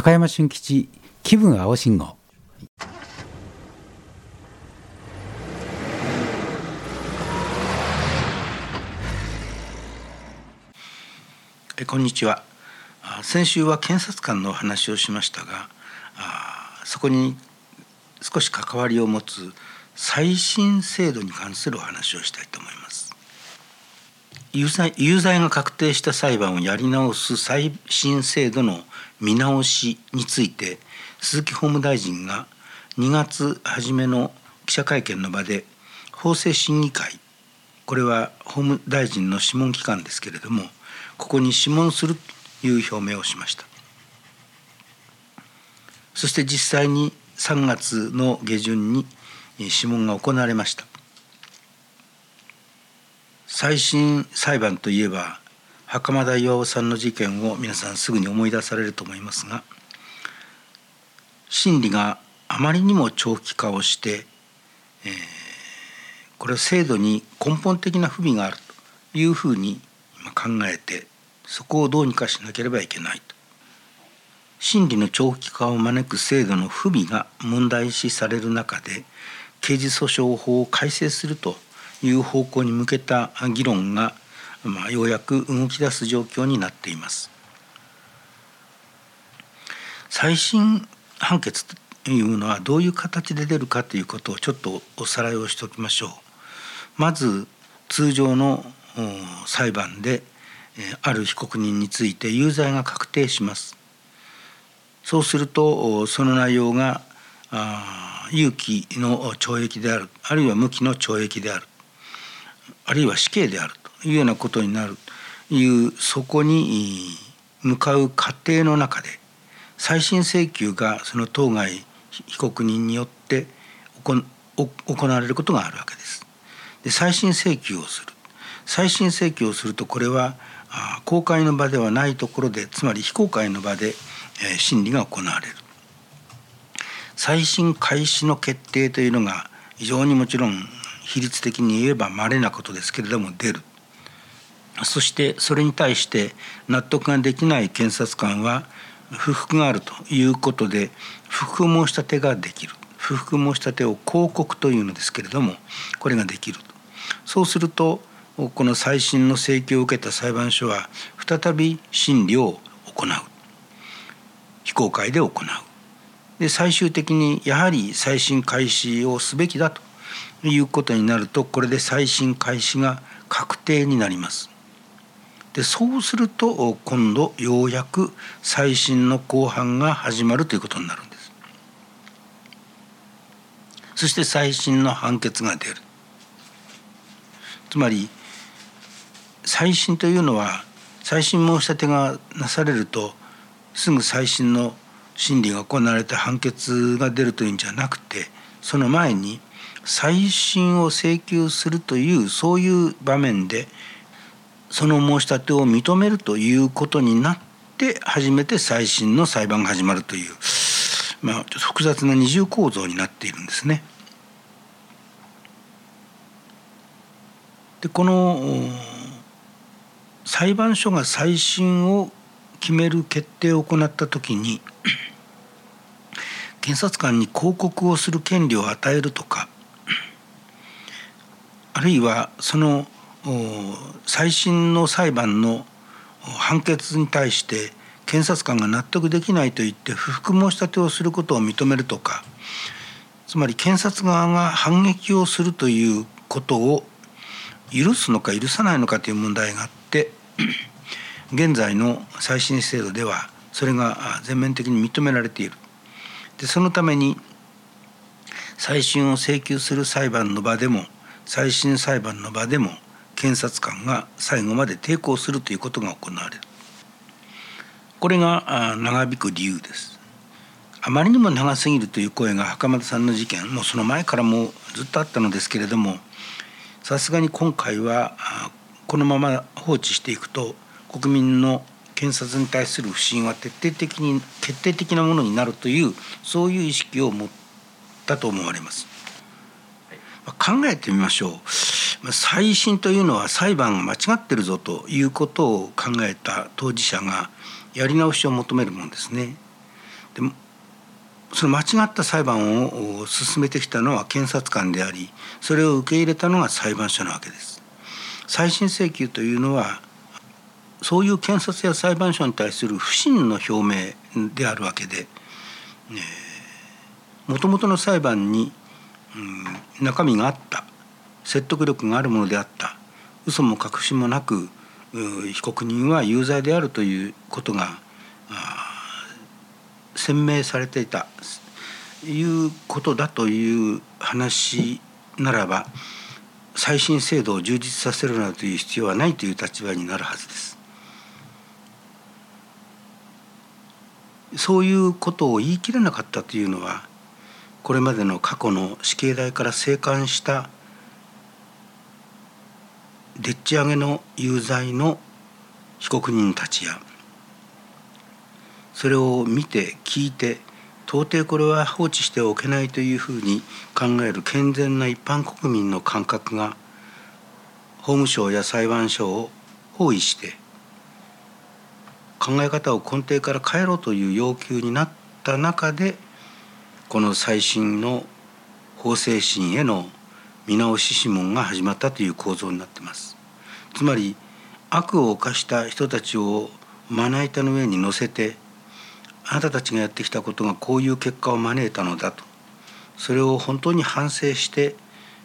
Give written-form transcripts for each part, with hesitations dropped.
高山俊吉気分青信号。 こんにちは。先週は検察官のお話をしましたが、そこに少し関わりを持つ再審制度に関するお話をしたいと思います。有罪が確定した裁判をやり直す再審制度の見直しについて、鈴木法務大臣が2月初めの記者会見の場で法制審議会、これは法務大臣の諮問機関ですけれども、ここに諮問するという表明をしました。そして実際に3月の下旬に諮問が行われました。再審裁判といえば袴田巌さんの事件を皆さんすぐに思い出されると思いますが、審理があまりにも長期化をして、これは制度に根本的な不備があるというふうに考えて、そこをどうにかしなければいけないと。審理の長期化を招く制度の不備が問題視される中で、刑事訴訟法を改正するという方向に向けた議論が、ようやく動き出す状況になっています。再審判決というのはどういう形で出るかということをちょっとおさらいをしておきましょう。まず通常の裁判である被告人について有罪が確定します。そうするとその内容が有期の懲役である、あるいは無期の懲役である、あるいは死刑であるというようなことになるという、そこに向かう過程の中で再審請求がその当該被告人によって行われることがあるわけです。で、再審請求をする。再審請求をすると、これは公開の場ではないところで、つまり非公開の場で審理が行われる。再審開始の決定というのが非常にもちろん比率的に言えば稀なことですけれども出る。そしてそれに対して納得ができない検察官は不服があるということで不服申し立てができる。不服申し立てを抗告というのですけれども、これができると。そうするとこの再審の請求を受けた裁判所は再び審理を行う。非公開で行う。で、最終的にやはり再審開始をすべきだということになると、これで再審開始が確定になります。で、そうすると今度ようやく再審の公判が始まるということになるんです。そして再審の判決が出る。つまり再審というのは、再審申し立てがなされるとすぐ再審の審理が行われて判決が出るというんじゃなくて、その前に再審を請求するというそういう場面でその申し立てを認めるということになって初めて再審の裁判が始まるという、ちょっと複雑な二重構造になっているんですね。で、この裁判所が再審を決める決定を行ったときに、検察官に抗告をする権利を与えるとか、あるいはその再審の裁判の判決に対して検察官が納得できないと言って不服申し立てをすることを認めるとか、つまり検察側が反撃をするということを許すのか許さないのかという問題があって、現在の再審制度ではそれが全面的に認められている。で、そのために再審を請求する裁判の場でも再審裁判の場でも検察官が最後まで抵抗するということが行われる。これが長引く理由です。あまりにも長すぎるという声が袴田さんの事件、もうその前からもずっとあったのですけれども、さすがに今回はこのまま放置していくと国民の検察に対する不信は決定的なものになるという、そういう意識を持ったと思われます。考えてみましょう。再審というのは裁判が間違ってるぞということを考えた当事者がやり直しを求めるものですね。 でその間違った裁判を進めてきたのは検察官であり、それを受け入れたのが裁判所なわけです。再審請求というのはそういう検察や裁判所に対する不信の表明であるわけで、もともとの裁判に、中身があった、説得力があるものであった、嘘も隠しもなく被告人は有罪であるということが鮮明されていたいうことだという話ならば、再審制度を充実させるなどという必要はないという立場になるはずです。そういうことを言い切れなかったというのは、これまでの過去の死刑台から生還したでっち上げの有罪の被告人たちや、それを見て聞いて到底これは放置してはおけないというふうに考える健全な一般国民の感覚が法務省や裁判所を包囲して考え方を根底から変えろという要求になった中で、この再審の法制審への見直し諮問が始まったという構造になっています。つまり悪を犯した人たちをまな板の上に乗せて、あなたたちがやってきたことがこういう結果を招いたのだと、それを本当に反省して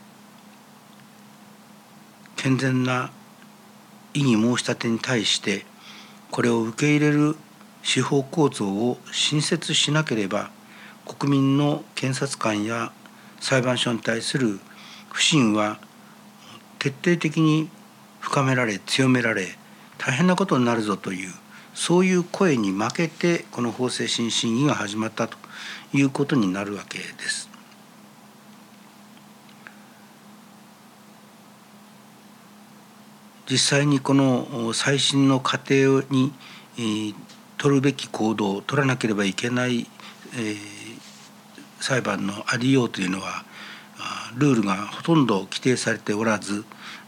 健全な異議申し立てに対してこれを受け入れる司法構造を新設しなければ、国民の検察官や裁判所に対する不信は徹底的に深められ強められ大変なことになるぞという、そういう声に負けてこの法制審審議が始まったということになるわけです。実際にこの再審の過程に取るべき行動を取らなければいけない裁判のありようというのはルールがほとんど規定されておらず、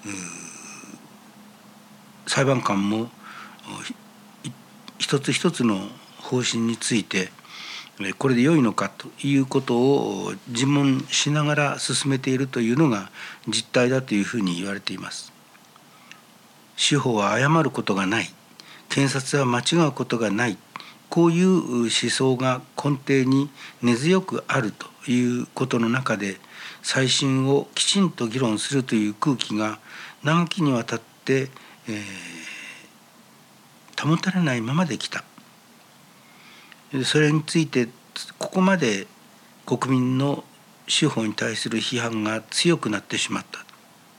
裁判官も一つ一つの方針についてこれで良いのかということを自問しながら進めているというのが実態だというふうに言われています。司法は誤ることがない、検察は間違うことがない、こういう思想が根底に根強くあるということの中で、再審をきちんと議論するという空気が長きにわたって、保たれないままできた。それについてここまで国民の司法に対する批判が強くなってしまった。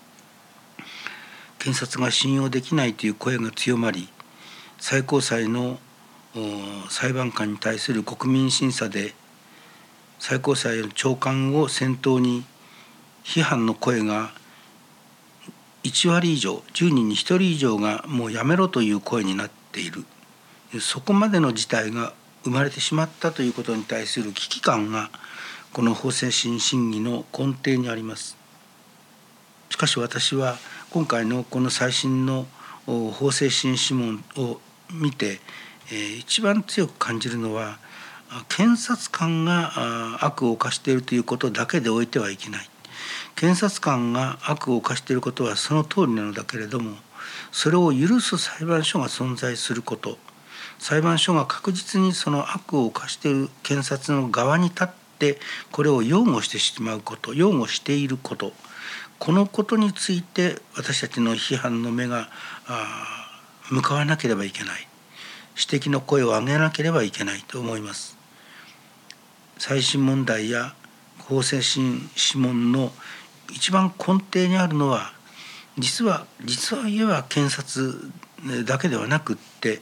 検察が信用できないという声が強まり、最高裁の裁判官に対する国民審査で最高裁の長官を先頭に批判の声が1割以上、10人に1人以上がもうやめろという声になっている。そこまでの事態が生まれてしまったということに対する危機感がこの法制審審議の根底にあります。しかし私は今回のこの最新の法制審諮問を見て一番強く感じるのは、検察官が悪を犯しているということだけで置いてはいけない。検察官が悪を犯していることはその通りなのだけれども、それを許す裁判所が存在すること、裁判所が確実にその悪を犯している検察の側に立ってこれを擁護してしまうこと、擁護していること、このことについて私たちの批判の目が向かわなければいけない、指摘の声を上げなければいけないと思います。再審問題や法制審諮問の一番根底にあるのは、実は言えば検察だけではなくって、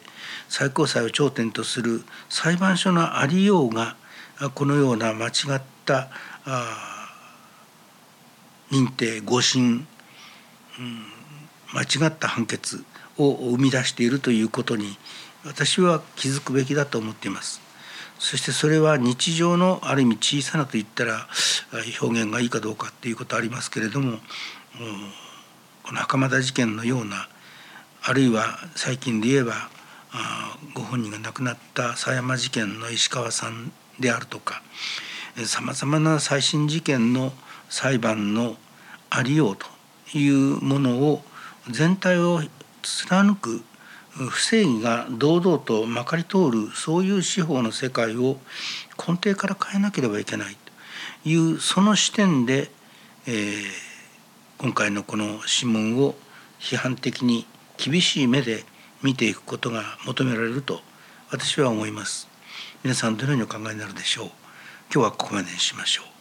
最高裁を頂点とする裁判所のありようがこのような間違った認定、誤審、間違った判決を生み出しているということに私は気づくべきだと思っています。そしてそれは日常のある意味小さなと言ったら表現がいいかどうかっていうことはありますけれども、この袴田事件のような、あるいは最近で言えばご本人が亡くなった狭山事件の石川さんであるとか、さまざまな再審事件の裁判のありようというものを全体を貫く不正義が堂々とまかり通る、そういう司法の世界を根底から変えなければいけないというその視点で、今回のこの諮問を批判的に厳しい目で見ていくことが求められると私は思います。皆さんどのようにお考えになるでしょう。今日はここまでにしましょう。